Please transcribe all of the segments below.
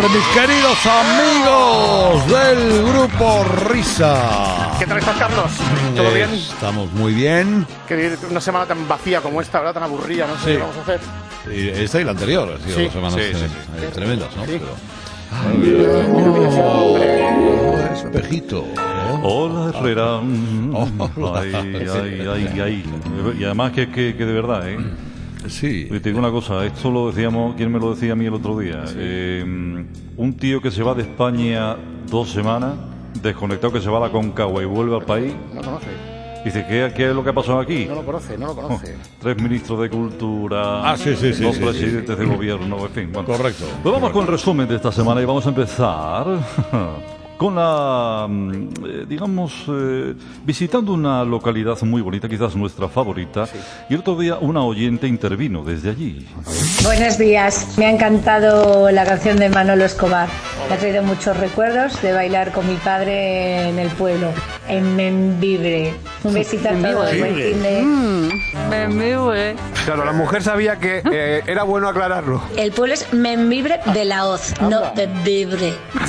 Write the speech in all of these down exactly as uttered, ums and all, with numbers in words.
tardes, mis queridos amigos del Grupo Risa. ¿Qué tal estás, Carlos? ¿Todo bien? Estamos muy bien. Que una semana tan vacía como esta, ¿verdad? Tan aburrida, no sé Sí. qué vamos a hacer. Y esta y la anterior, ha sido Sí. dos semanas Sí, sí, eh, sí. eh, tremendas, ¿no? Sí. Pero, Ay, mira, mira ese hombre. oh, espejito. Hola, Herrera. Oh. Ay, ay, ay, ay. Y además que, que, que de verdad, ¿eh? Sí. Te digo una cosa, esto lo decíamos, ¿quién me lo decía a mí el otro día? Eh, un tío que se va de España dos semanas, desconectado, que se va a la Concagua y vuelve al país, No conoce. dice, ¿qué, qué es lo que ha pasado aquí? No lo conoce, no lo conoce. Tres ministros de Cultura, Ah, sí, sí, sí, dos sí, presidentes de gobierno, en fin. Bueno. Correcto. Pues vamos con el resumen de esta semana y vamos a empezar con la, eh, digamos, eh, visitando una localidad muy bonita, quizás nuestra favorita, Sí. y el otro día una oyente intervino desde allí. Buenos días, me ha encantado la canción de Manolo Escobar. Me ha traído muchos recuerdos de bailar con mi padre en el pueblo, en Membibre. Un besito a todos, buen fin de... Membibre. Claro, la mujer sabía que eh, era bueno aclararlo. El pueblo es Membibre de la Hoz, no Membibre.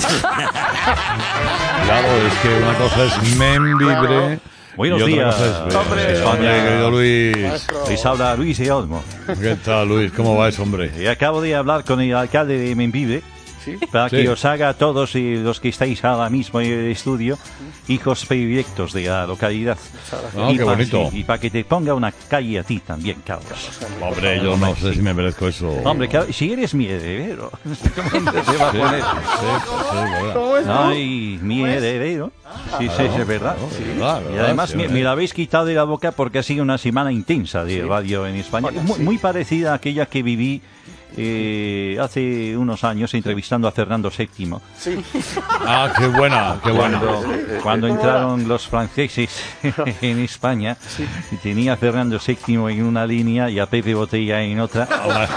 Claro, es que una cosa es Membibre. Buenos y otra días, cosa es, eh, hombre. España, querido Luis. Maestro. Les habla Luis y Olmo. ¿Qué tal, Luis? ¿Cómo va ese hombre? Y acabo de hablar con el alcalde de Membibre ¿Sí? para Sí. que os haga a todos y los que estáis ahora mismo en el estudio hijos predilectos de la localidad. Ah, y qué pa- bonito. sí, y para que te ponga una calle a ti también, Carlos. Hombre, yo no sé si me merezco eso. Hombre, Carlos, si eres mi heredero, ¿cómo te va a Sí, poner? sí, sí, verdad. ¿Cómo es? Ay, mi heredero. Sí, sí, es verdad. Sí, verdad, Y verdad, además sí, me, hombre. me la habéis quitado de la boca porque ha sido una semana intensa de radio en España. Bueno, muy, sí. muy parecida a aquella que viví eh, hace unos años entrevistando a Fernando séptimo. Sí. Ah, qué buena, qué buena. Cuando, cuando entraron los franceses en España, y tenía a Fernando séptimo en una línea y a Pepe Botella en otra.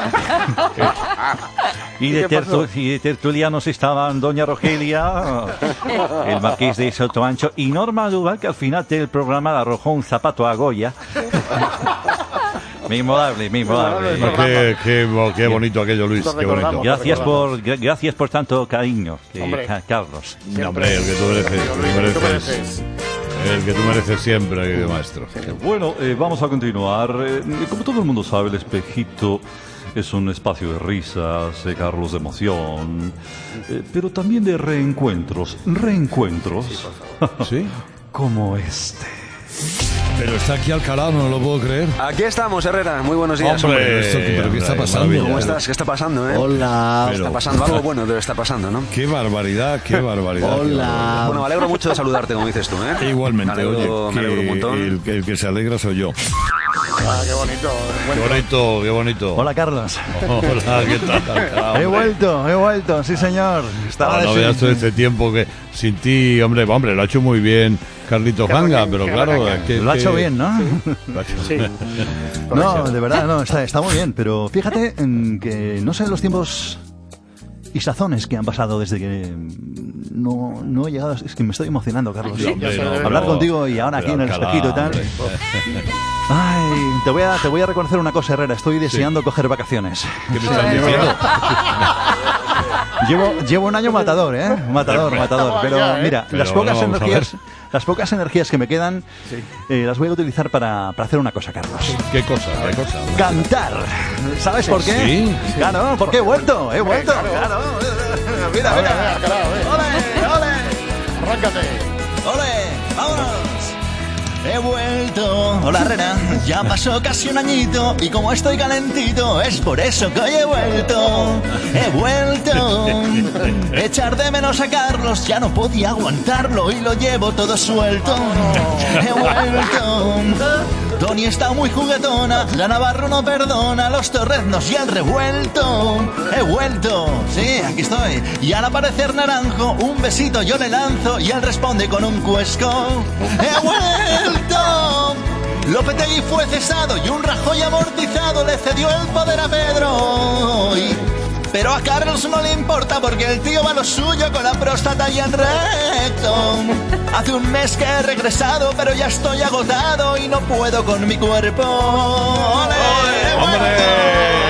Y de, ¿Qué pasó? tertu- y de tertulianos estaban Doña Rogelia, el Marqués de Sotoancho y Norma Duval, que al final del programa le arrojó un zapato a Goya. Memorable, memorable. Memorable. Qué, qué, bo- qué bonito aquello, Luis. Lo Qué bonito. recordamos. Gracias por, gra- gracias por tanto cariño, que- Hombre. Ca- Carlos. No, hombre, el que tú mereces, el que tú Tú mereces. mereces. El que tú mereces siempre, querido maestro. Bueno, eh, vamos a continuar. Eh, como todo el mundo sabe, el espejito es un espacio de risas, de Carlos, de emoción, eh, pero también de reencuentros. Reencuentros ¿Sí? como este. Pero está aquí Alcalá, no lo puedo creer. Aquí estamos, Herrera. Muy buenos días. Hombre, hombre. esto, ¿pero qué hombre, está pasando? maravilla. ¿Cómo estás? ¿Qué está pasando, eh? Hola. Pero- Está pasando algo bueno, debe estar pasando, ¿no? Qué barbaridad, qué barbaridad. qué Hola. Bueno, me alegro mucho de saludarte, como dices tú, ¿eh? barbaridad. Igualmente, me alegro, oye, me alegro un que montón. el, que el que se alegra soy yo. Ah, qué bonito. Qué bonito, qué bonito. Hola, Carlos. Hola, ¿qué tal? Alcalá, He hombre? vuelto, he vuelto, sí señor. Estaba Ah, no de- veas todo este tiempo que sin ti, hombre, hombre, lo ha hecho muy bien Carlito Qué Ganga, bacán, pero qué claro, bacán. es que, Lo ha que- hecho bien, ¿no? Lo ha hecho- Sí. No, de verdad, no, está, está muy bien. Pero fíjate en que no sé los tiempos y sazones que han pasado desde que no, no he llegado. Es que me estoy emocionando, Carlos. Sí, hombre, Ya no, sé. Hablar no. contigo y ahora aquí en el Alcalá, espejito y tal. hombre. Ay, te voy a, te voy a reconocer una cosa, Herrera. Estoy deseando coger vacaciones. ¿Qué me estás diciendo? Llevo, llevo un año matador, ¿eh? Matador, matador. Pero Ya, ¿eh? mira, Pero las pocas bueno, vamos a energías, ver. las pocas energías que me quedan, eh, las voy a utilizar para, para hacer una cosa, Carlos. ¿Qué cosa? ¿Qué cosa? Cantar. ¿Sabes por qué? Sí. Claro, porque he vuelto, he vuelto. Claro. Mira, Venga, mira. venga, Alcalá, venga. ¡Ole, ole! Arráncate. ¡Ole! ¡Vámonos! He vuelto. Hola, Herrera. Ya pasó casi un añito y como estoy calentito, es por eso que hoy he vuelto. He vuelto. Echar de menos a Carlos, ya no podía aguantarlo y lo llevo todo suelto. He vuelto. Tony está muy juguetona, la Navarro no perdona, los torreznos y el revuelto. He vuelto, sí, aquí estoy. Y al aparecer Naranjo, un besito yo le lanzo y él responde con un cuesco. He vuelto. Lopetegui fue cesado y un Rajoy amortizado le cedió el poder a Pedro. Y- Pero a Carlos no le importa porque el tío va a lo suyo con la próstata y el recto. Hace un mes que he regresado, pero ya estoy agotado y no puedo con mi cuerpo. ¡Ole! ¡Hombre!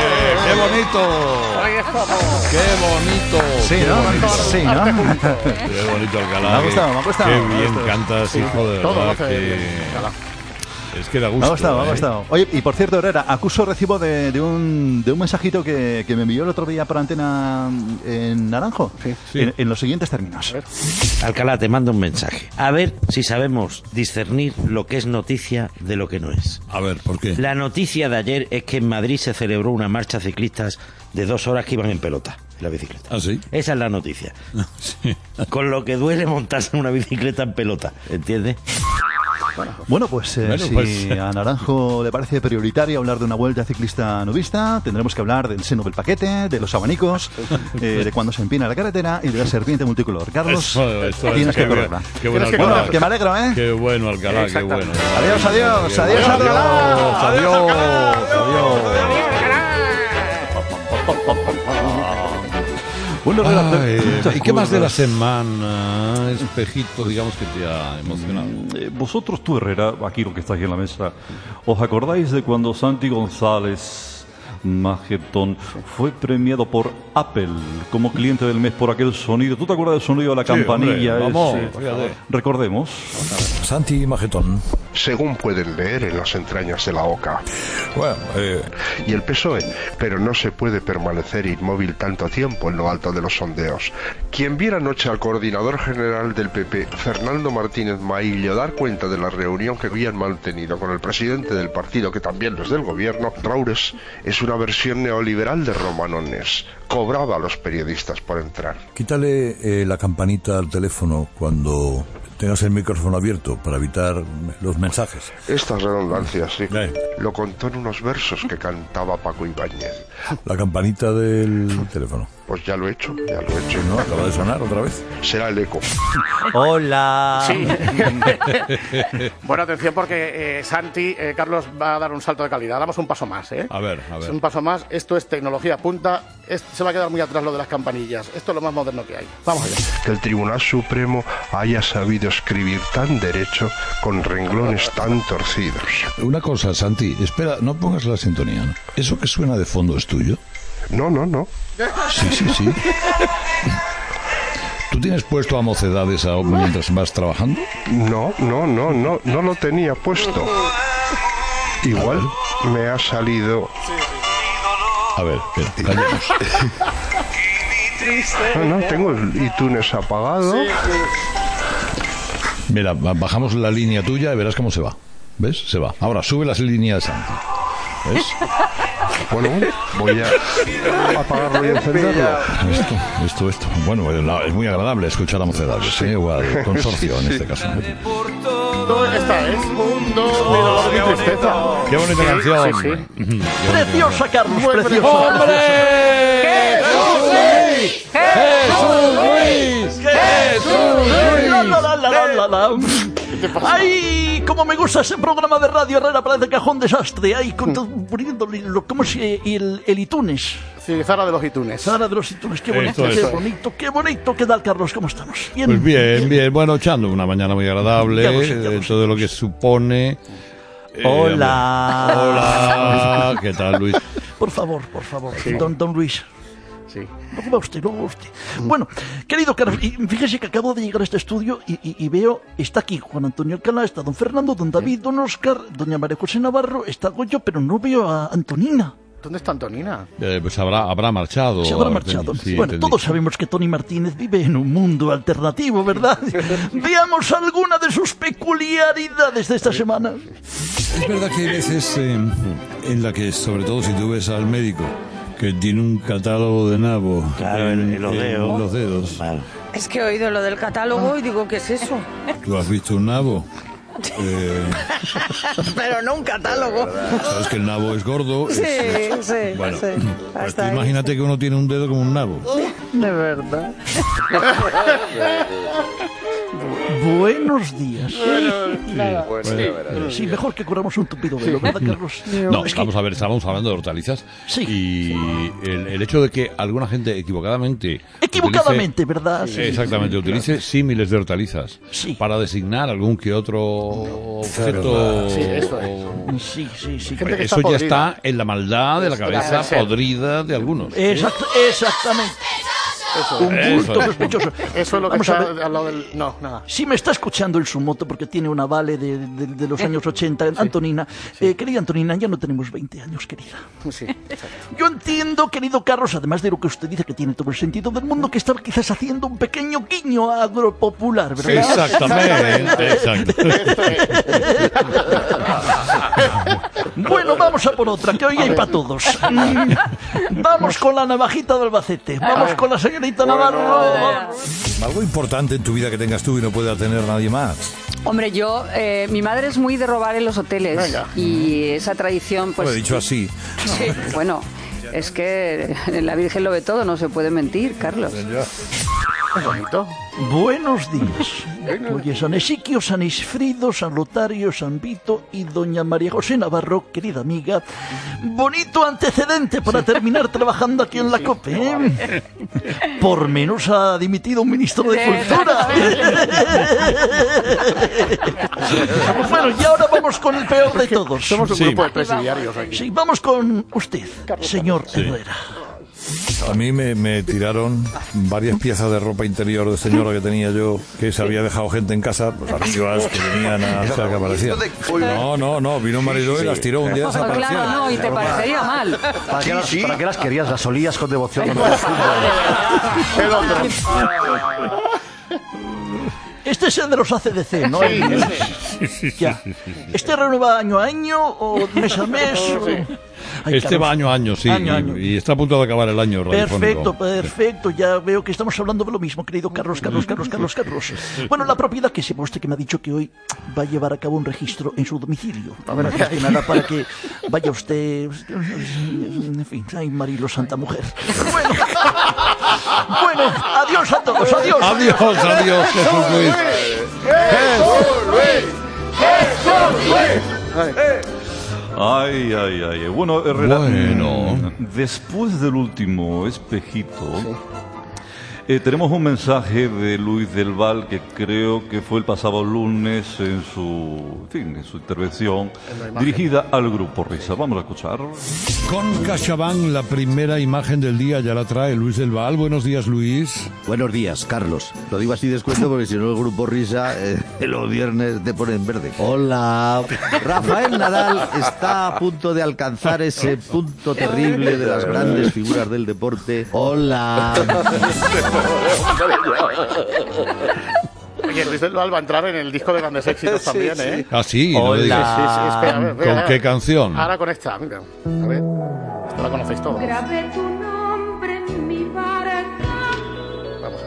¡Qué bonito! Ahí estamos. ¡Qué bonito! Sí, qué ¿no? bonito. Sí, ¿no? Qué bonito Alcalá. Me ha qué- gustado, me ha gustado. Qué Me ha bien gustado. cantas, hijo de Todo lo verdad. hace que- bien, Alcalá. Es que da gusto. Me ha gustado, me ha ¿eh? gustado. Oye, y por cierto, Herrera, acuso recibo de, de, un, de un mensajito que, que me envió el otro día por antena en Naranjo. Sí. En, en los siguientes términos. Alcalá, te mando un mensaje. A ver si sabemos discernir lo que es noticia de lo que no es. A ver, ¿por qué? La noticia de ayer es que en Madrid se celebró una marcha ciclistas de dos horas que iban en pelota, en la bicicleta. ¿Ah, sí? Esa es la noticia. Sí. Con lo que duele montarse en una bicicleta en pelota, ¿entiendes? Bueno, pues, eh, Bueno, si pues- a Naranjo le parece prioritario hablar de una vuelta ciclista nudista, tendremos que hablar del seno del paquete, de los abanicos, eh, de cuando se empina la carretera y de la serpiente multicolor. Carlos, Eso, eso es, tienes qué que bien. correrla. Qué bueno, Tienes que Alcalá. Bueno, que me alegro, ¿eh? Qué bueno, Alcalá, qué bueno. Adiós, adiós, Qué adiós, bueno. Alcalá. Adiós, adiós. Bueno, Herrera, Ay, muchas ¿y qué más de la cosas. semana, Espejito, digamos que te ha emocionado? Eh, vosotros, tú Herrera, aquí lo que estáis en la mesa, ¿os acordáis de cuando Santi González Magetón fue premiado por Apple como cliente del mes por aquel sonido? ¿Tú te acuerdas del sonido de la Sí, campanilla? hombre, vamos, ese? fíjate. Recordemos. Santi Magetón. Según pueden leer en las entrañas de la OCA. Bueno, eh, Y el P S O E, pero no se puede permanecer inmóvil tanto tiempo en lo alto de los sondeos. Quien viera anoche al coordinador general del P P, Fernando Martínez Maillo, dar cuenta de la reunión que habían mantenido con el presidente del partido, que también es del gobierno, Raures, es una versión neoliberal de Romanones. Cobraba a los periodistas por entrar. quítale eh, la campanita al teléfono cuando tengas el micrófono abierto para evitar los mensajes. Estas redundancias, sí. Eh. Lo contó en unos versos que cantaba Paco Ibáñez. La campanita del teléfono. Pues ya lo he hecho, ya lo he hecho. No, acaba de sonar otra vez. Será el eco. Hola. Sí. Bueno, atención porque eh, Santi, eh, Carlos va a dar un salto de calidad. Damos un paso más, ¿eh? A ver, a Es ver. un paso más. Esto es tecnología punta. Es- se va a quedar muy atrás lo de las campanillas. Esto es lo más moderno que hay. Vamos allá. Que el Tribunal Supremo haya sabido escribir tan derecho con renglones tan torcidos. Una cosa, Santi, espera, no pongas la sintonía, ¿no? ¿Eso que suena de fondo es tuyo? No, no, no. Sí, sí, sí. ¿Tú tienes puesto a Mocedades a- mientras vas trabajando? No, no, no, no, no lo tenía puesto. Igual me ha salido... A ver, espera, callemos. No, no, tengo el iTunes apagado. Mira, ba- bajamos la línea tuya y verás cómo se va. ¿Ves? Se va. Ahora, sube las líneas, Santi. ¿Ves? Bueno, voy a apagarlo y encenderlo. Esto, esto, esto. Bueno, la- es muy agradable escuchar a Mocedades, ¿eh? O al consorcio, en este caso. Todo esta es mundo de dolor y tristeza. Qué bonita Sí, canción. sí, sí. Preciosa, Carlos, Muy preciosa. ¡Hombre! ¡Jesús Luis! ¡Jesús Luis! ¡Jesús La, Luis! la, la, la, la, la. Ay, cómo me gusta ese programa de Radio Herrera, parece cajón desastre. Ay, con todo, poniéndole lo- ¿cómo se el, el iTunes? Sí, Zara de los iTunes. Sara de los iTunes, qué bonito, Esto, qué esto. bonito, qué bonito. ¿Qué tal, Carlos? ¿Cómo estamos? Pues bien, bien. Bueno, echando una mañana muy agradable. Ya lo sé, ya lo eh, sé. todo lo que supone. Eh, Hola. Hola. ¿Qué tal, Luis? Por favor, por favor, don, don Luis. Sí. No va usted, no va usted. Bueno, querido Carlos, y fíjese que acabo de llegar a este estudio y, y- y veo, está aquí Juan Antonio Alcalá, está don Fernando, don David, don Oscar, doña María José Navarro, está Goyo, pero no veo a Antonina. ¿Dónde está Antonina? Eh, pues habrá, habrá marchado. Se habrá Ah, marchado. sí, Bueno, entendí. todos sabemos que Tony Martínez vive en un mundo alternativo, ¿verdad? Veamos alguna de sus peculiaridades de esta semana. Es verdad que hay veces eh, en la que, sobre todo si tú ves al médico, que tiene un catálogo de nabo Claro, en- en los dedos. los dedos. Claro. Es que he oído lo del catálogo y digo, ¿qué es eso? ¿Tú has visto un nabo? Eh, Pero no un catálogo. Sabes que el nabo es gordo. Sí, es- sí, Bueno, sí. pues Hasta tú ahí. imagínate que uno tiene un dedo como un nabo. De verdad. Buenos días. Bueno, Sí, mejor que curamos un tupido velo, ¿verdad, Carlos? No, Es que- vamos a ver, estábamos hablando de hortalizas. Sí. Y el, el hecho de que alguna gente equivocadamente. Equivocadamente, ¿verdad? utilice- exactamente, utilice símiles de hortalizas Sí. para designar algún que otro objeto Sí, eso es. o Sí, sí, sí. Gente que Eso está ya podrida. está en la maldad de la Está cabeza de ser. podrida de algunos. Exact- exactamente. Eso, Un Eso bulto es. sospechoso. eso es lo que Vamos a está ver. al lado del... No, nada. Si me está escuchando el Sumoto porque tiene una vale de, de- de los años ochenta, Antonina, eh, querida Antonina, ya no tenemos veinte años, querida. Sí, exacto. Yo entiendo, querido Carlos, además de lo que usted dice que tiene todo el sentido del mundo, que estaba quizás haciendo un pequeño guiño agropopular, ¿verdad? Exactamente, exacto. Bueno, vamos a por otra, que hoy hay para todos. Mm, Vamos con la navajita de Albacete. Vamos con la señorita Navarro. Algo importante en tu vida que tengas tú y no pueda tener nadie más. Hombre, yo, eh, mi madre es muy de robar en los hoteles. Venga. Y esa tradición, pues... Lo he dicho así. Sí, bueno, es que la Virgen lo ve todo, no se puede mentir, Carlos. Qué bonito. Buenos días. Oye, San Ezequiel, San Isfrido, San Lotario, San Vito y doña María José Navarro, querida amiga. Bonito antecedente para terminar trabajando aquí en la COPE, ¿eh? Por menos ha dimitido un ministro de Cultura. Bueno, y ahora vamos con el peor de todos. Somos un Sí. grupo de presidiarios aquí. Sí, vamos con usted, señor Herrera. A mí me, me tiraron varias piezas de ropa interior de señora que tenía yo, que se había dejado gente en casa, pues arribas que venían a hacer que aparecían. No, no, no, vino Mariló y las tiró un día, Pues claro, desaparecieron. no, y te parecería mal. ¿Para qué, las, ¿Para qué las querías? Las olías con devoción. El otro. Este es el de los A C D C, ¿no? Ya. ¿Este renueva año a año o mes a mes? o- Ay, Este Carlos. va año a año, sí, Año a año. y, y está a punto de acabar el año radiofónico. Perfecto, perfecto. Ya veo que estamos hablando de lo mismo, querido Carlos, Carlos, Carlos, Carlos, Carlos. Bueno, la propiedad que sepa usted que me ha dicho que hoy va a llevar a cabo un registro en su domicilio. A ver, más que nada para que vaya usted... En fin, ay, Marilo, santa mujer. Bueno, bueno, adiós a todos, adiós. Adiós, adiós, Jesús Luis. Ay, ay, ay. Bueno, Herrera, Bueno. mm, después del último espejito, eh, tenemos un mensaje de Luis del Val que creo que fue el pasado lunes en su, en fin, en su intervención dirigida al Grupo Risa. Vamos a escuchar. Con CaixaBank, la primera imagen del día ya la trae Luis del Val. Buenos días, Luis. Buenos días, Carlos. Lo digo así descuento porque si no el Grupo Risa eh, los viernes te pone en verde. Hola. Rafael Nadal está a punto de alcanzar ese punto terrible de las grandes figuras del deporte. Hola. Oye, Luis del Val va a entrar en el disco de grandes éxitos también, ¿eh? Ah, sí, no me Hola. digas. Sí, sí, espera, a ver, ¿Con espera. qué canción? Ahora con esta, mira. A ver. Esta la conocéis todos. Grabé tu nombre en mi barca Vamos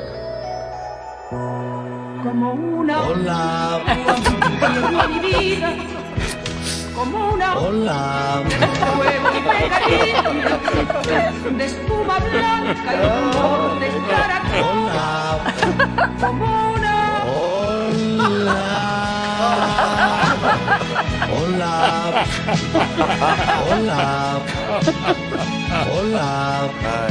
allá. como una Hola. como mi vida como una Hola. fuego y pegadito de espuma blanca y humor de caracol Hola. como una Hola. Hola. Hola.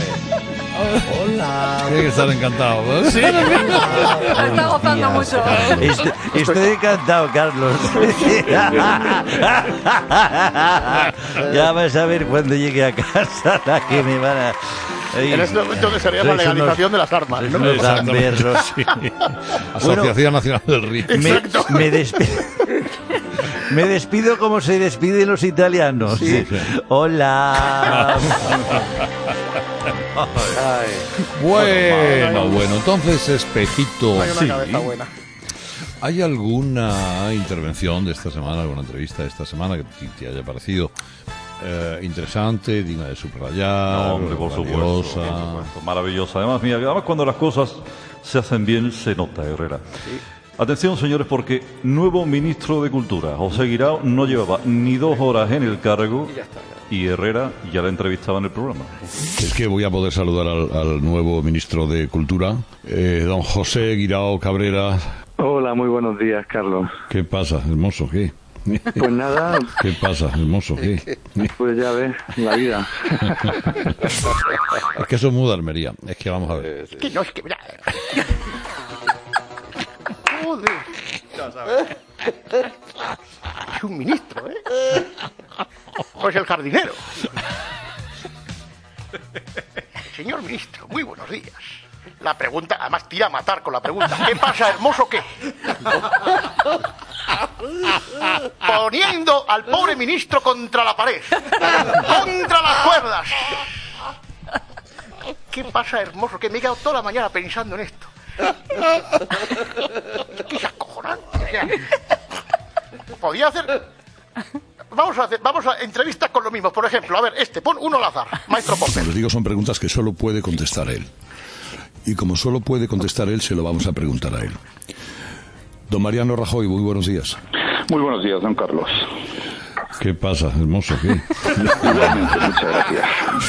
Hola. Tiene que estar encantado, ¿eh? Sí. Está gozando mucho. Estoy, estoy encantado, Carlos. Ya vas a ver cuando llegue a casa la que me van a... Ay, En este momento que sería la sois unos- legalización de las armas, ¿no? unos gamberros. Sí. Asociación Nacional del Río. Me, me despido. Me despido como se despiden los italianos. Sí. Hola. Bueno, bueno, entonces, espejito. Hay una Sí. cabeza buena. ¿Hay alguna intervención de esta semana, alguna entrevista de esta semana que te, te haya parecido eh, interesante, digna de subrayar? No, hombre, por supuesto, valiosa? por supuesto. Maravillosa. Además, mira, además cuando las cosas se hacen bien, se nota, Herrera. Atención, señores, porque nuevo ministro de Cultura, José Guirao, no llevaba ni dos horas en el cargo y Herrera ya la entrevistaba en el programa. Es que voy a poder saludar al, al nuevo ministro de Cultura, eh, don José Guirao Cabrera. Hola, muy buenos días, Carlos. ¿Qué pasa, hermoso? ¿Qué? Pues nada. ¿Qué pasa, hermoso? ¿Qué? Pues ya ves, la vida. Es que eso es muy de Almería. Es que vamos a ver. Que no, es que... mira. Joder. Ya sabes. Es un ministro, ¿eh? Pues el jardinero. Señor ministro, muy buenos días. La pregunta, además tira a matar con la pregunta. ¿Qué pasa, hermoso, qué? Poniendo al pobre ministro contra la pared. Contra las cuerdas. ¿Qué pasa, hermoso, qué? Me he quedado toda la mañana pensando en esto. ¿Qué es acojonante? O sea, podía hacer... Vamos a hacer, vamos a entrevistas con lo mismo. Por ejemplo, a ver, este, pon uno al azar. Maestro Pomper. Como les digo, son preguntas que solo puede contestar él. Y como solo puede contestar él, se lo vamos a preguntar a él. Don Mariano Rajoy, muy buenos días. Muy buenos días, don Carlos. ¿Qué pasa, hermoso? ¿Qué? Igualmente, muchas gracias.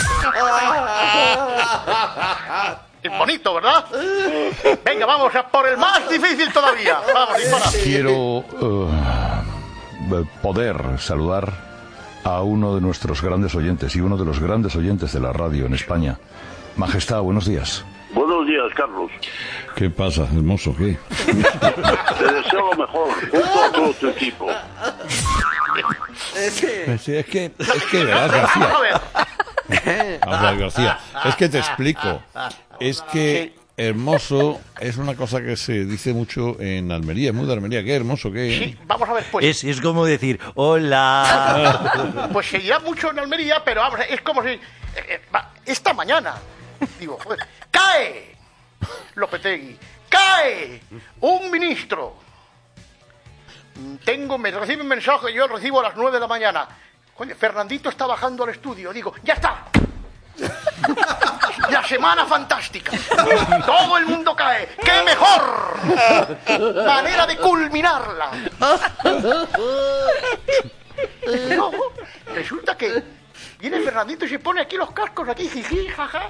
Es bonito, ¿verdad? Venga, vamos a por el más difícil todavía. Vamos, dispara. Quiero uh, poder saludar a uno de nuestros grandes oyentes y uno de los grandes oyentes de la radio en España. Majestad, buenos días. Buenos días, Carlos. ¿Qué pasa, hermoso? ¿Qué? Te deseo lo mejor, junto a todo tu equipo. Sí, es que, es que, ¿verdad, García? Vamos a ver, García. Es que te explico. Es que hermoso es una cosa que se dice mucho en Almería, es muy de Almería. ¿Qué hermoso? ¿Qué? Sí, vamos a ver, pues. Es, es como decir, hola. Pues se dirá mucho en Almería, pero vamos, es como si... Eh, eh, esta mañana, digo, joder, ¡cae! Lopetegui, ¡cae! Un ministro. Tengo, me recibe un mensaje, yo lo recibo a las nueve de la mañana. Oye, Fernandito está bajando al estudio. Digo, ¡ya está! La semana fantástica. Todo el mundo cae. ¡Qué mejor manera de culminarla! No, resulta que viene Fernandito y se pone aquí los cascos, aquí, jiji, jaja.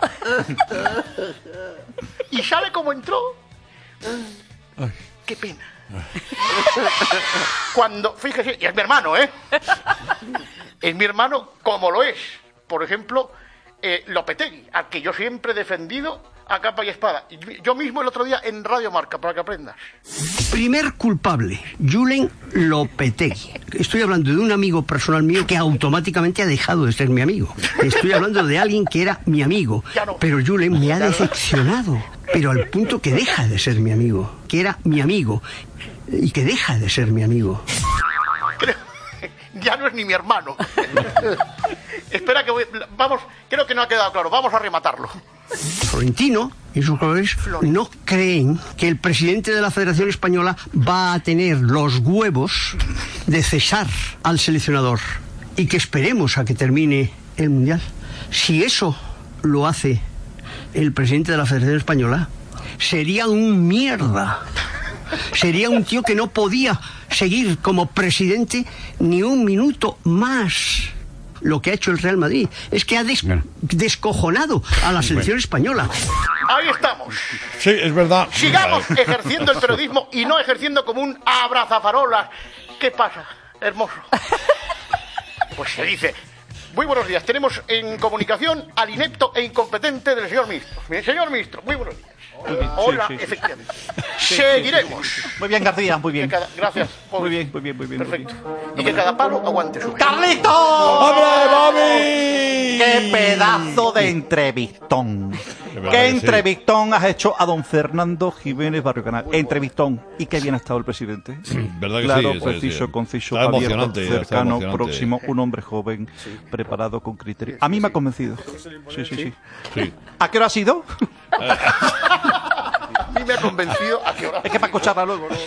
Y sale como entró. ¡Qué pena! Cuando, fíjese, y es mi hermano, ¿eh? Es mi hermano como lo es, por ejemplo, eh, Lopetegui, al que yo siempre he defendido a capa y espada. Yo mismo el otro día en Radio Marca, para que aprendas. Primer culpable, Julen Lopetegui. Estoy hablando de un amigo personal mío que automáticamente ha dejado de ser mi amigo. Estoy hablando de alguien que era mi amigo, pero Julen me ha decepcionado, pero al punto que deja de ser mi amigo, que era mi amigo y que deja de ser mi amigo. Creo, ya no es ni mi hermano. Espera que voy, vamos, creo que no ha quedado claro, vamos a rematarlo. Florentino y sus colores no creen que el presidente de la Federación Española va a tener los huevos de cesar al seleccionador y que esperemos a que termine el Mundial. Si eso lo hace el presidente de la Federación Española, sería un mierda. Sería un tío que no podía seguir como presidente ni un minuto más. Lo que ha hecho el Real Madrid es que ha des descojonado a la selección española. Ahí estamos. Sí, es verdad. Sigamos ejerciendo el periodismo y no ejerciendo como un abrazafarolas. ¿Qué pasa, hermoso? Pues se dice... Muy buenos días. Tenemos en comunicación al inepto e incompetente del señor ministro. Señor ministro, muy buenos días. Hola, sí, sí, efectivamente. Sí. Seguiremos. Sí, sí. Muy bien, García, muy bien. Cada... Gracias. Muy bien, muy bien, muy bien. Perfecto. Muy bien. Y que cada palo aguante su... ¡Carlitos! ¡Hombre, Bobby! ¡Qué pedazo de entrevistón! ¿Qué entrevistón has hecho a don Fernando Jiménez Barrio Canal? Entrevistón. ¿Y qué bien ha estado el presidente? Sí, ¿verdad que claro, sí? preciso, sí, sí. conciso, Está abierto, emocionante, cercano, emocionante. próximo, un hombre joven, sí. Preparado con criterio. A mí me ha convencido. Sí, sí, sí. sí. ¿A qué hora ha sido? A mí me ha convencido. ¿A qué hora? Es que para escucharla luego, ¿no?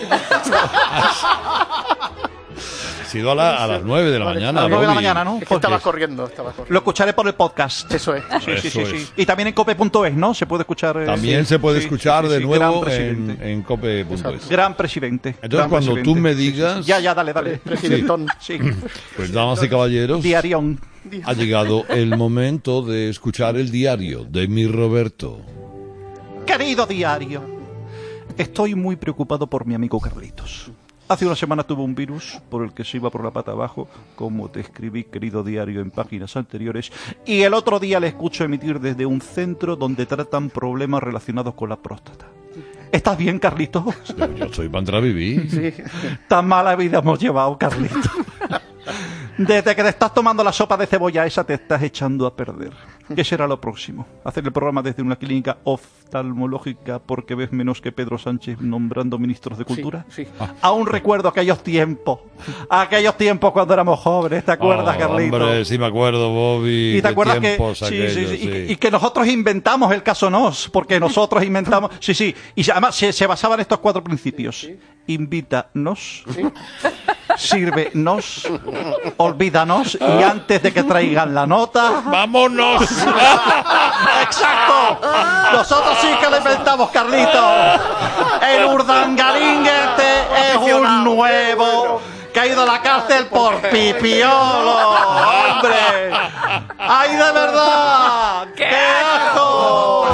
Ha sido a, la, a las nueve de la vale, mañana. A las nueve de la mañana, ¿no? Es que estaba corriendo, estaba corriendo. Lo escucharé por el podcast. Eso es. Sí, Eso sí, sí, es. sí. Y también en cope punto es, ¿no? Se puede escuchar. Eh, También sí, se puede sí, escuchar sí, sí, de sí. nuevo en, en cope punto es. Gran presidente. Entonces, Gran cuando presidente. tú me digas... Sí, sí, sí. Ya, ya, dale, dale. Presidentón. Sí. Pues, damas y caballeros, Diarión. Ha llegado el momento de escuchar el diario de mi Roberto. Querido diario, estoy muy preocupado por mi amigo Carlitos. Hace una semana tuvo un virus por el que se iba por la pata abajo, como te escribí, querido diario, en páginas anteriores, y el otro día le escucho emitir desde un centro donde tratan problemas relacionados con la próstata. ¿Estás bien, Carlitos? Yo estoy para entrar a vivir. Sí. Tan mala vida hemos llevado, Carlitos. Desde que te estás tomando la sopa de cebolla esa te estás echando a perder. ¿Qué será lo próximo? ¿Hacer el programa desde una clínica oftalmológica porque ves menos que Pedro Sánchez nombrando ministros de Cultura? Sí, sí. Aún recuerdo aquellos tiempos, aquellos tiempos cuando éramos jóvenes, ¿te acuerdas, Oh, Carlito? Hombre, sí me acuerdo, Bobby. ¿Y te qué acuerdas que, tiempos sí, aquellos, sí, sí, sí. Y, y que nosotros inventamos el caso Nos, porque nosotros inventamos, sí, sí, y además se, se basaba en estos cuatro principios: invítanos, sírvenos, olvídanos, y antes de que traigan la nota, ¡vámonos! ¡Exacto! Nosotros sí que lo inventamos, Carlito. El Urdangarín este es un nuevo que ha ido a la cárcel por pipiolo, hombre. ¡Ay, de verdad! ¡Qué asco!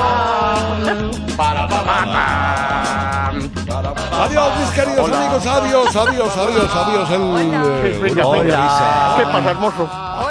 Adiós, mis queridos Hola. amigos, adiós, adiós, adiós, adiós. El, Hola. eh, una Hola. risa. ¿Qué pasa, hermoso?